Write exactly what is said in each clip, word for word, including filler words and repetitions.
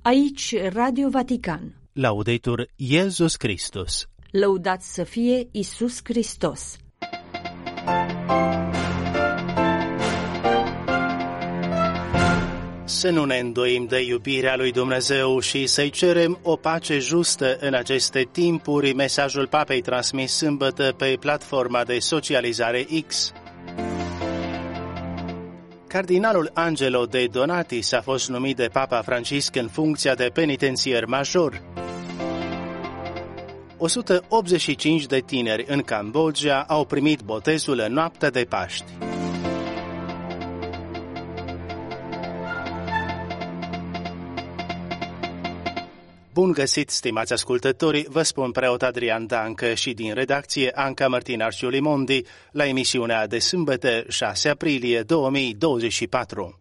Aici Radio Vatican. Laudetur Iesus Christus. Lăudat să fie Iisus Hristos. Să nu ne îndoim de iubirea lui Dumnezeu și să-i cerem o pace justă în aceste timpuri, mesajul Papei transmis sâmbătă pe platforma de socializare X. Cardinalul Angelo De Donatis a fost numit de Papa Francisc în funcția de penitențier major. o sută optzeci și cinci de tineri în Cambodgia au primit botezul în noaptea de Paști. Bun găsit, stimați ascultători, vă spun preot Adrian Dancă și din redacție Anca Mărtinaș Limondi la emisiunea de sâmbătă șase aprilie două mii douăzeci și patru.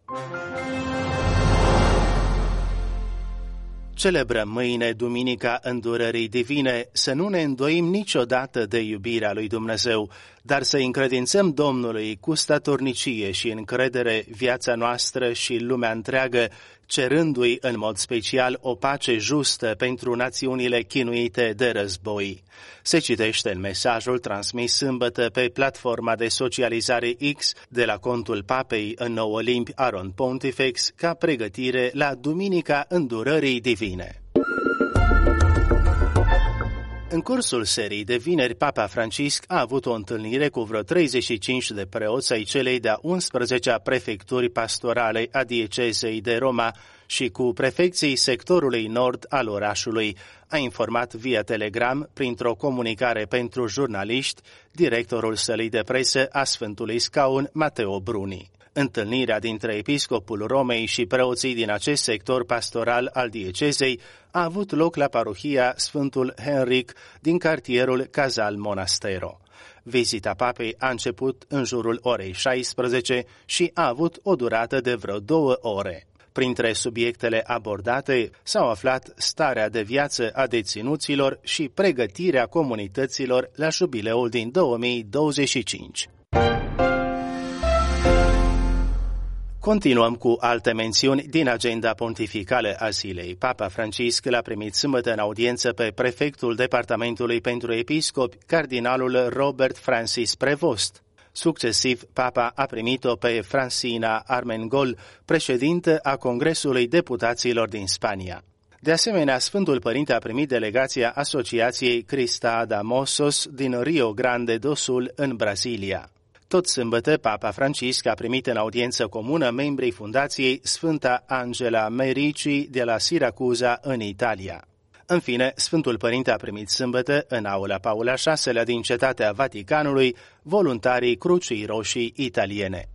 Celebrăm mâine Duminica Îndurării Divine, să nu ne îndoim niciodată de iubirea lui Dumnezeu, dar să încredințăm Domnului cu statornicie și încredere viața noastră și lumea întreagă, cerându-i în mod special o pace justă pentru națiunile chinuite de război. Se citește în mesajul transmis sâmbătă pe platforma de socializare X de la contul Papei în nouă limbi Aron Pontifex ca pregătire la Duminica Îndurării Divine. În cursul serii de vineri, Papa Francisc a avut o întâlnire cu vreo treizeci și cinci de preoți ai celei de-a unsprezecea prefecturi pastorale a diecezei de Roma și cu prefecții sectorului nord al orașului, a informat via telegram printr-o comunicare pentru jurnaliști directorul sălii de presă a Sfântului Scaun, Matteo Bruni. Întâlnirea dintre episcopul Romei și preoții din acest sector pastoral al diecezei a avut loc la parohia Sfântul Henric din cartierul Casal Monastero. Vizita papei a început în jurul orei șaisprezece și a avut o durată de vreo două ore. Printre subiectele abordate s-au aflat starea de viață a deținuților și pregătirea comunităților la jubileul din două mii douăzeci și cinci. Continuăm cu alte mențiuni din agenda pontificală a zilei. Papa Francisc l-a primit sâmbătă în audiență pe prefectul Departamentului pentru Episcopi, cardinalul Robert Francis Prevost. Succesiv, Papa a primit-o pe Francina Armengol, președintă a Congresului Deputaților din Spania. De asemenea, Sfântul Părinte a primit delegația Asociației Crista da Mossos din Rio Grande do Sul, în Brazilia. Tot sâmbătă, Papa Francisc a primit în audiență comună membrii fundației Sfânta Angela Merici de la Siracuza, în Italia. În fine, Sfântul Părinte a primit sâmbătă, în aula Paul a șaselea din Cetatea Vaticanului, voluntarii Crucii Roșii italiene.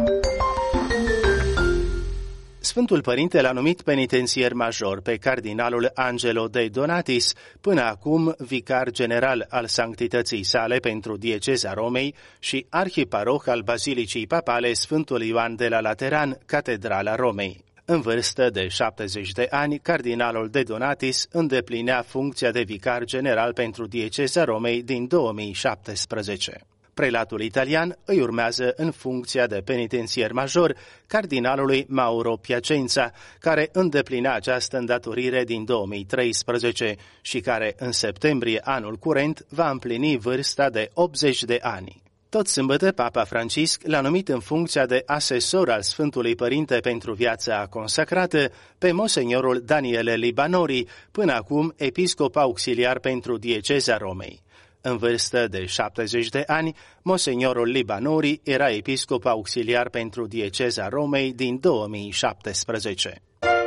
Sfântul Părinte l-a numit penitențier major pe cardinalul Angelo De Donatis, până acum vicar general al sanctității sale pentru dieceza Romei și arhiparoh al Bazilicii Papale Sfântul Ioan de la Lateran, Catedrala Romei. În vârstă de șaptezeci de ani, cardinalul De Donatis îndeplinea funcția de vicar general pentru dieceza Romei din două mii șaptesprezece. Prelatul italian îi urmează în funcția de penitențier major cardinalului Mauro Piacenza, care îndeplinea această îndatorire din două mii treisprezece și care în septembrie anul curent va împlini vârsta de optzeci de ani. Tot sâmbătă, Papa Francisc l-a numit în funcția de asesor al Sfântului Părinte pentru viața consacrată pe Monseniorul Daniele Libanori, până acum episcop auxiliar pentru dieceza Romei. În vârstă de șaptezeci de ani, Monseniorul Libanori era episcop auxiliar pentru dieceza Romei din două mii șaptesprezece.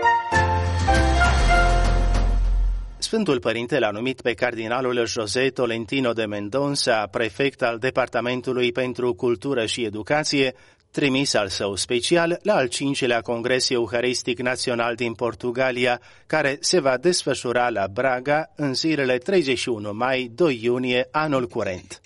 Sfântul Părinte l-a numit pe cardinalul José Tolentino de Mendonça, prefect al Departamentului pentru Cultură și Educație, trimis al său special la al cincilea Congres Euharistic Național din Portugalia, care se va desfășura la Braga în zilele treizeci și unu mai - doi iunie anul curent.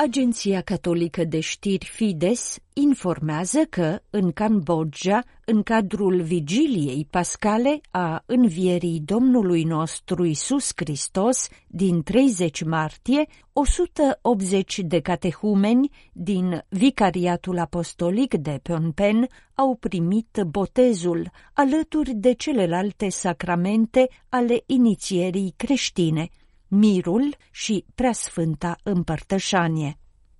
Agenția Catolică de Știri Fides informează că, în Cambodgia, în cadrul vigiliei pascale a învierii Domnului nostru Iisus Hristos din treizeci martie, o sută optzeci de catehumeni din Vicariatul Apostolic de Phnom Penh au primit botezul alături de celelalte sacramente ale inițierii creștine, mirul și preasfânta împărtășanie.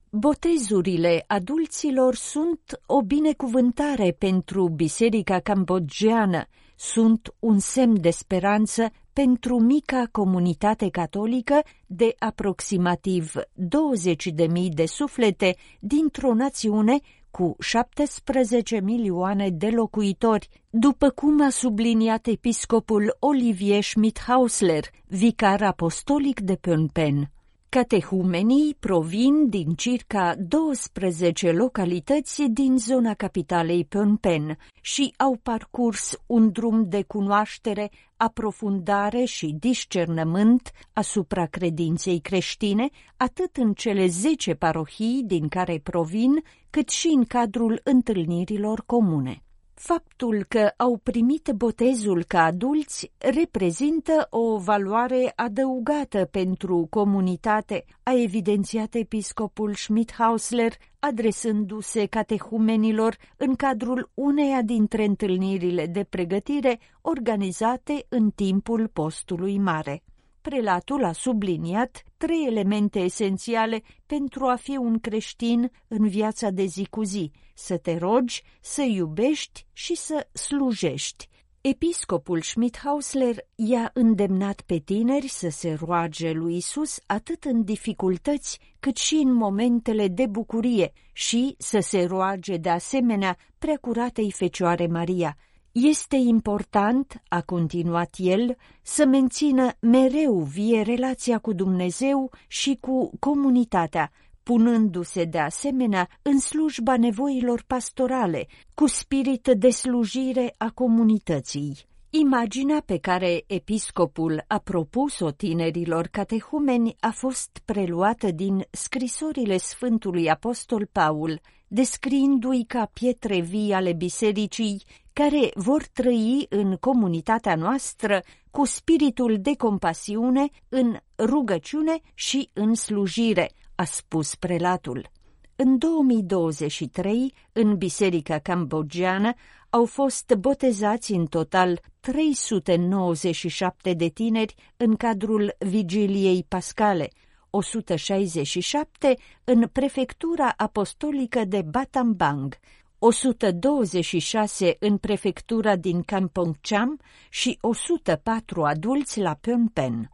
Botezurile adulților sunt o binecuvântare pentru Biserica Cambodgiană, sunt un semn de speranță pentru mica comunitate catolică de aproximativ douăzeci de mii de suflete dintr-o națiune cu șaptesprezece milioane de locuitori, după cum a subliniat episcopul Olivier Schmidt-Hausler, vicar apostolic de Phnom Penh. Catehumenii provin din circa douăsprezece localități din zona capitalei Phnom Penh și au parcurs un drum de cunoaștere, aprofundare și discernământ asupra credinței creștine, atât în cele zece parohii din care provin, cât și în cadrul întâlnirilor comune. Faptul că au primit botezul ca adulți reprezintă o valoare adăugată pentru comunitate, a evidențiat episcopul Schmidt-Hausler, adresându-se catehumenilor în cadrul uneia dintre întâlnirile de pregătire organizate în timpul postului mare. Prelatul a subliniat trei elemente esențiale pentru a fi un creștin în viața de zi cu zi: să te rogi, să iubești și să slujești. Episcopul Schmidt-Hausler i-a îndemnat pe tineri să se roage lui Isus atât în dificultăți cât și în momentele de bucurie și să se roage de asemenea Preacuratei Fecioare Maria. Este important, a continuat el, să mențină mereu vie relația cu Dumnezeu și cu comunitatea, punându-se de asemenea în slujba nevoilor pastorale, cu spirit de slujire a comunității. Imaginea pe care episcopul a propus-o tinerilor catehumeni a fost preluată din scrisorile Sfântului Apostol Paul, descriindu-i ca pietre vii ale bisericii care vor trăi în comunitatea noastră cu spiritul de compasiune, în rugăciune și în slujire, a spus prelatul. În două mii douăzeci și trei, în Biserica Cambodgiană, au fost botezați în total trei sute nouăzeci și șapte de tineri în cadrul vigiliei pascale, o sută șaizeci și șapte în prefectura apostolică de Battambang, o sută douăzeci și șase în prefectura din Kampong Cham și o sută patru adulți la Phnom Penh.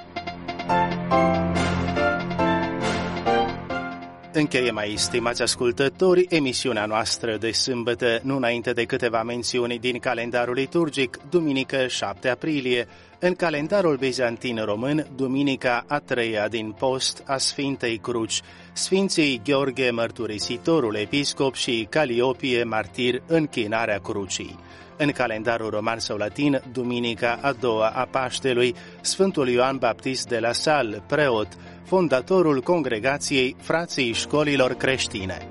Încheiem aici, stimați ascultători, emisiunea noastră de sâmbătă, nu înainte de câteva mențiuni din calendarul liturgic, duminică șapte aprilie, în calendarul bizantin român, duminica a treia din post a Sfintei Cruci, Sfinții Gheorghe Mărturisitorul Episcop și Caliopie Martir, închinarea crucii. În calendarul roman sau latin, duminica a doua a Paștelui, Sfântul Ioan Baptist de la Salle, preot, fondatorul congregației Frații Școlilor Creștine.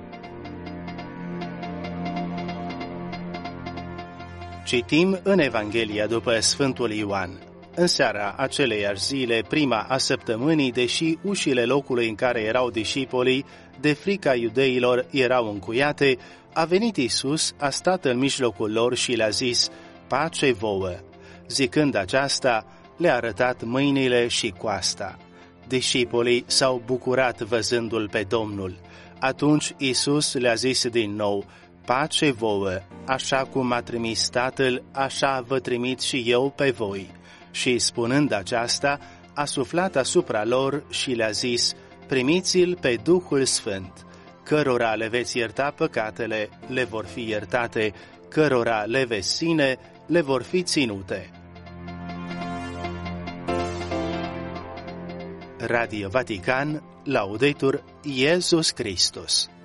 Citim în Evanghelia după Sfântul Ioan. În seara aceleiași zile, prima a săptămânii, deși ușile locului în care erau discipolii, de frica iudeilor, erau încuiate, a venit Iisus, a stat în mijlocul lor și le-a zis: pace vouă! Zicând aceasta, le-a arătat mâinile și coasta. Discipolii s-au bucurat văzându-l pe Domnul. Atunci Iisus le-a zis din nou: pace vouă! Așa cum m-a trimis Tatăl, așa vă trimit și eu pe voi. Și spunând aceasta, a suflat asupra lor și le-a zis: primiți-l pe Duhul Sfânt. Cărora le veți ierta păcatele, le vor fi iertate, cărora le veți ține, le vor fi ținute. Radio Vatican, Laudetur Iesus Christus.